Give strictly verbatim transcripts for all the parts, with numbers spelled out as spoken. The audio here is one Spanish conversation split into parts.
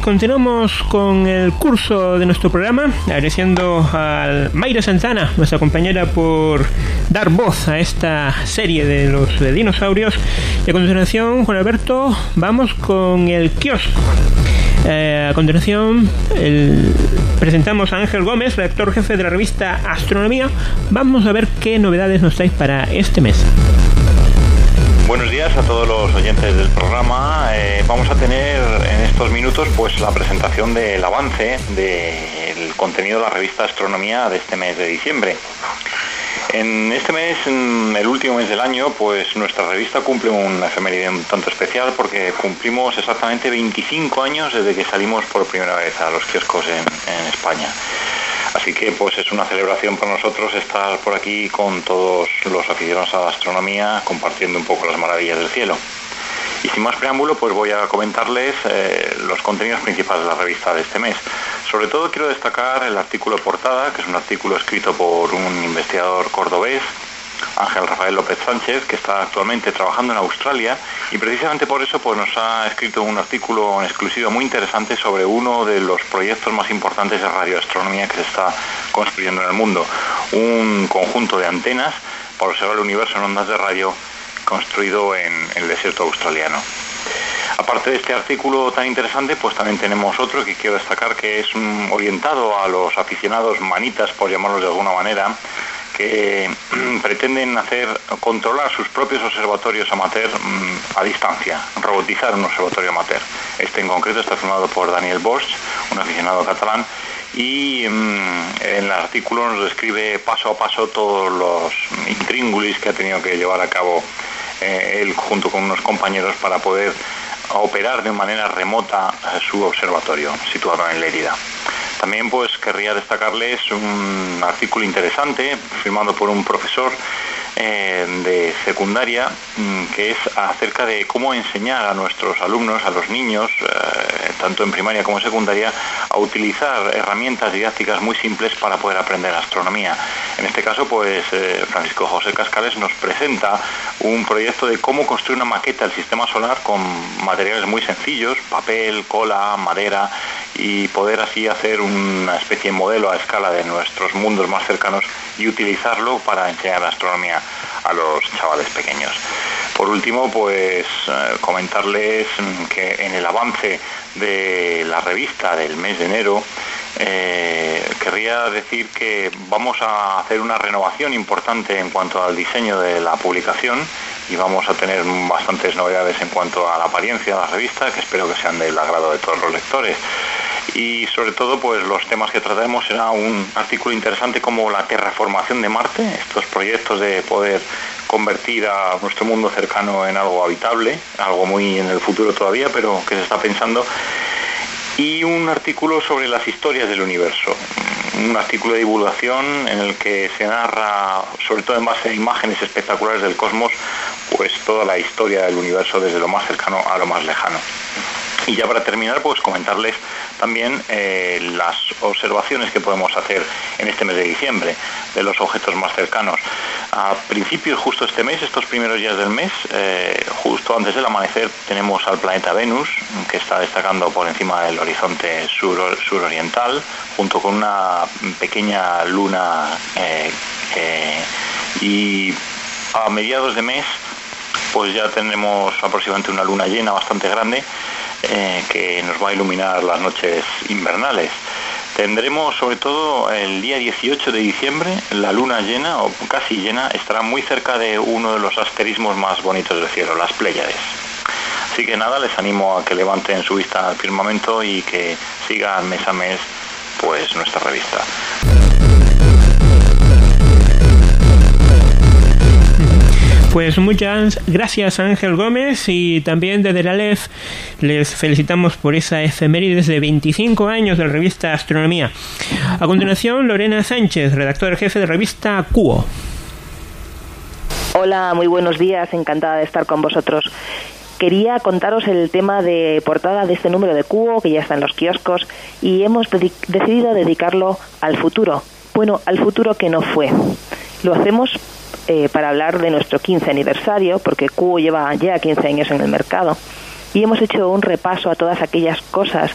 continuamos con el curso de nuestro programa, agradeciendo a Mayra Santana, nuestra compañera, por dar voz a esta serie de los de dinosaurios. Y a continuación, Juan Alberto, vamos con el kiosco. Eh, a continuación, el, presentamos a Ángel Gómez, redactor jefe de la revista Astronomía. Vamos a ver qué novedades nos traes para este mes. Buenos días a todos los oyentes del programa. Eh, vamos a tener en estos minutos pues la presentación del avance del contenido de la revista Astronomía de este mes de diciembre. En este mes, en el último mes del año, pues nuestra revista cumple una efeméride un tanto especial, porque cumplimos exactamente veinticinco años desde que salimos por primera vez a los kioscos en, en España. Así que pues es una celebración para nosotros estar por aquí con todos los aficionados a la astronomía, compartiendo un poco las maravillas del cielo. Y sin más preámbulo, pues voy a comentarles eh, los contenidos principales de la revista de este mes. Sobre todo quiero destacar el artículo de portada, que es un artículo escrito por un investigador cordobés, Ángel Rafael López Sánchez, que está actualmente trabajando en Australia, y precisamente por eso pues nos ha escrito un artículo en exclusiva muy interesante sobre uno de los proyectos más importantes de radioastronomía que se está construyendo en el mundo, un conjunto de antenas para observar el universo en ondas de radio construido en, en el desierto australiano. Aparte de este artículo tan interesante, pues también tenemos otro que quiero destacar, que es un, orientado a los aficionados manitas, por llamarlos de alguna manera, que eh, pretenden hacer controlar sus propios observatorios amateur mmm, a distancia, robotizar un observatorio amateur. Este en concreto está firmado por Daniel Bosch, un aficionado catalán, y mmm, en el artículo nos describe paso a paso todos los intríngulis que ha tenido que llevar a cabo eh, él junto con unos compañeros para poder operar de manera remota su observatorio situado en Lérida. También pues querría destacarles un artículo interesante firmado por un profesor eh, de secundaria mmm, que es acerca de cómo enseñar a nuestros alumnos, a los niños, eh, tanto en primaria como en secundaria, a utilizar herramientas didácticas muy simples para poder aprender astronomía. En este caso pues eh, Francisco José Cascales nos presenta un proyecto de cómo construir una maqueta del sistema solar con materiales muy sencillos, papel, cola, madera, y poder así hacer una especie de modelo a escala de nuestros mundos más cercanos y utilizarlo para enseñar astronomía a los chavales pequeños. Por último, pues eh, comentarles que en el avance de la revista del mes de enero, eh, querría decir que vamos a hacer una renovación importante en cuanto al diseño de la publicación, y vamos a tener bastantes novedades en cuanto a la apariencia de la revista, que espero que sean del agrado de todos los lectores. Y sobre todo pues los temas que trataremos será un artículo interesante como la terraformación de Marte, estos proyectos de poder convertir a nuestro mundo cercano en algo habitable, algo muy en el futuro todavía, pero que se está pensando, y un artículo sobre las historias del universo, un artículo de divulgación en el que se narra, sobre todo en base a imágenes espectaculares del cosmos, pues toda la historia del universo desde lo más cercano a lo más lejano. Y ya para terminar, pues comentarles también eh, las observaciones que podemos hacer en este mes de diciembre de los objetos más cercanos. A principios justo este mes, estos primeros días del mes, eh, justo antes del amanecer, tenemos al planeta Venus, que está destacando por encima del horizonte sur, suroriental, junto con una pequeña luna eh, eh, y a mediados de mes pues ya tenemos aproximadamente una luna llena bastante grande, Eh, que nos va a iluminar las noches invernales. Tendremos sobre todo el día dieciocho de diciembre la luna llena, o casi llena, estará muy cerca de uno de los asterismos más bonitos del cielo, las Pléyades. Así que nada, les animo a que levanten su vista al firmamento y que sigan mes a mes pues nuestra revista. Pues muchas gracias, Ángel Gómez, y también desde la L E F les felicitamos por esa efemérides de veinticinco años de la revista Astronomía. A continuación, Lorena Sánchez, redactora jefe de revista Cuo. Hola, muy buenos días, encantada de estar con vosotros. Quería contaros el tema de portada de este número de Cuo, que ya está en los kioscos, y hemos de- decidido dedicarlo al futuro. Bueno, al futuro que no fue. Lo hacemos eh, para hablar de nuestro quince aniversario, porque Cuo lleva ya quince años en el mercado, y hemos hecho un repaso a todas aquellas cosas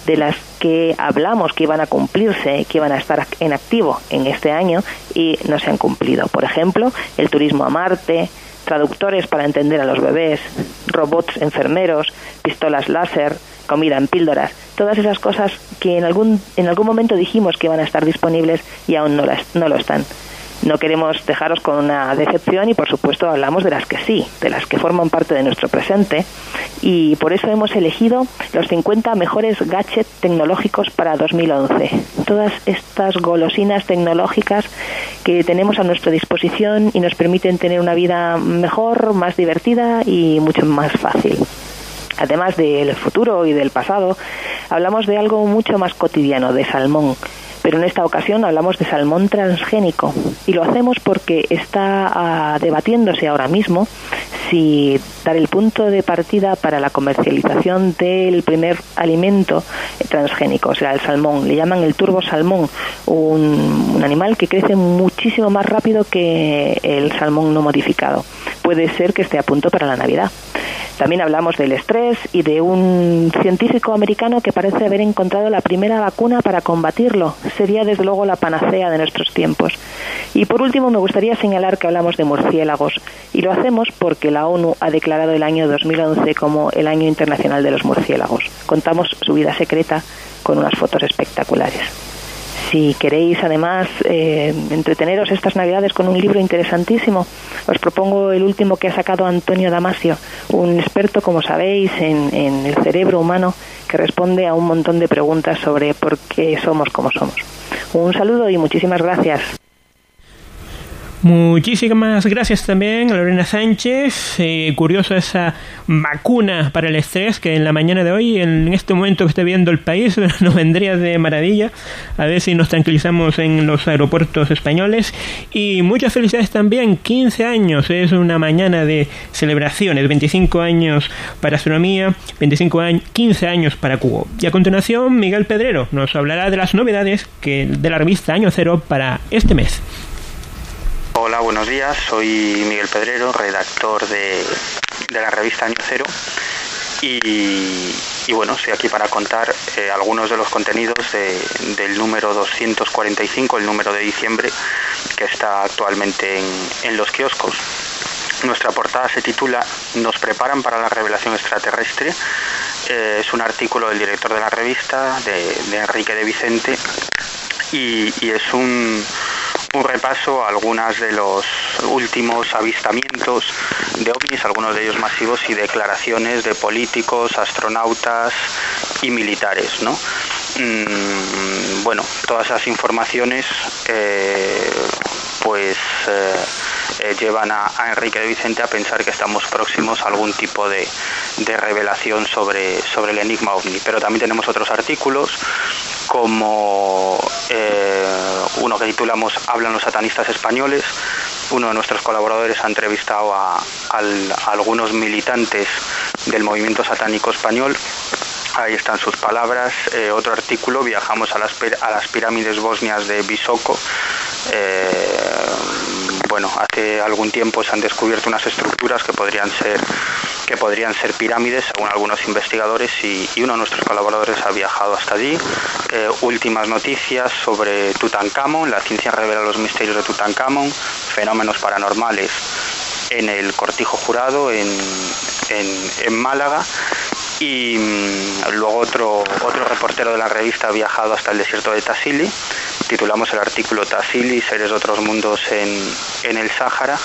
de las que hablamos que iban a cumplirse, que iban a estar en activo en este año y no se han cumplido. Por ejemplo, el turismo a Marte, traductores para entender a los bebés, robots enfermeros, pistolas láser, comida en píldoras, todas esas cosas que en algún en algún momento dijimos que iban a estar disponibles y aún no, las, no lo están. No queremos dejaros con una decepción y, por supuesto, hablamos de las que sí, de las que forman parte de nuestro presente, y por eso hemos elegido los cincuenta mejores gadgets tecnológicos para dos mil once. Todas estas golosinas tecnológicas que tenemos a nuestra disposición y nos permiten tener una vida mejor, más divertida y mucho más fácil. Además del futuro y del pasado, hablamos de algo mucho más cotidiano, de salmón. Pero en esta ocasión hablamos de salmón transgénico y lo hacemos porque está uh, debatiéndose ahora mismo si dar el punto de partida para la comercialización del primer alimento transgénico, o sea, el salmón. Le llaman el turbosalmón, un, un animal que crece muchísimo más rápido que el salmón no modificado. Puede ser que esté a punto para la Navidad. También hablamos del estrés y de un científico americano que parece haber encontrado la primera vacuna para combatirlo. Sería desde luego la panacea de nuestros tiempos. Y por último me gustaría señalar que hablamos de murciélagos y lo hacemos porque la ONU ha declarado el año dos mil once como el Año Internacional de los Murciélagos. Contamos su vida secreta con unas fotos espectaculares. Si queréis además eh, entreteneros estas Navidades con un libro interesantísimo, os propongo el último que ha sacado Antonio Damasio, un experto, como sabéis, en, en el cerebro humano, que responde a un montón de preguntas sobre por qué somos como somos. Un saludo y muchísimas gracias. Muchísimas gracias también a Lorena Sánchez. Eh, curioso esa vacuna para el estrés que en la mañana de hoy, en este momento que está viendo el país, nos vendría de maravilla. A ver si nos tranquilizamos en los aeropuertos españoles. Y muchas felicidades también, quince años, es una mañana de celebraciones, veinticinco años para astronomía, veinticinco años, quince años para Cubo. Y a continuación Miguel Pedrero nos hablará de las novedades que de la revista Año Cero para este mes. Hola, buenos días, soy Miguel Pedrero, redactor de, de la revista Año Cero y, y bueno, estoy aquí para contar eh, algunos de los contenidos de, del número doscientos cuarenta y cinco, el número de diciembre, que está actualmente en, en los kioscos. Nuestra portada se titula "Nos preparan para la revelación extraterrestre". Eh, es un artículo del director de la revista, de, de Enrique de Vicente, y, y es un... un repaso a algunos de los últimos avistamientos de ovnis, algunos de ellos masivos, y declaraciones de políticos, astronautas y militares, ¿no? Mm, bueno, todas esas informaciones eh, pues eh, eh, llevan a, a Enrique de Vicente a pensar que estamos próximos a algún tipo de, de revelación sobre, sobre el enigma ovni. Pero también tenemos otros artículos, como eh, uno que titulamos "Hablan los satanistas españoles". Uno de nuestros colaboradores ha entrevistado a, a, a algunos militantes del movimiento satánico español. Ahí están sus palabras. Eh, otro artículo, "Viajamos a las, a las pirámides bosnias de Visoko". Eh, bueno, hace algún tiempo se han descubierto unas estructuras que podrían ser que podrían ser pirámides, según algunos investigadores, y, y uno de nuestros colaboradores ha viajado hasta allí. Eh, últimas noticias sobre Tutankamón. La ciencia revela los misterios de Tutankamón, fenómenos paranormales en el Cortijo Jurado, en, en, en Málaga. Y mmm, luego otro, otro reportero de la revista ha viajado hasta el desierto de Tassili. Titulamos el artículo "Tassili, seres de otros mundos en, en el Sáhara",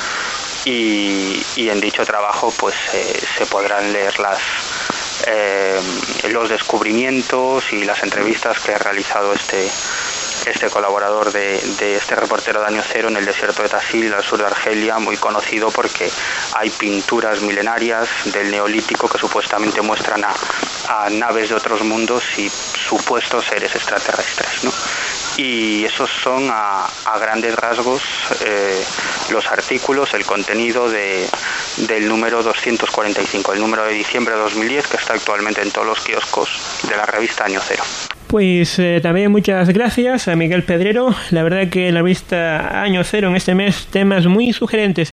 y, y en dicho trabajo pues eh, se podrán leer las, eh, los descubrimientos y las entrevistas que ha realizado este, este colaborador de, de este reportero de Año Cero en el desierto de Tassili, al sur de Argelia, muy conocido porque hay pinturas milenarias del Neolítico que supuestamente muestran a, a naves de otros mundos y supuestos seres extraterrestres, ¿no? Y esos son a, a grandes rasgos eh, los artículos, el contenido de, del número doscientos cuarenta y cinco, el número de diciembre de dos mil diez, que está actualmente en todos los kioscos de la revista Año Cero. Pues eh, también muchas gracias a Miguel Pedrero. La verdad que en la revista Año Cero en este mes temas muy sugerentes.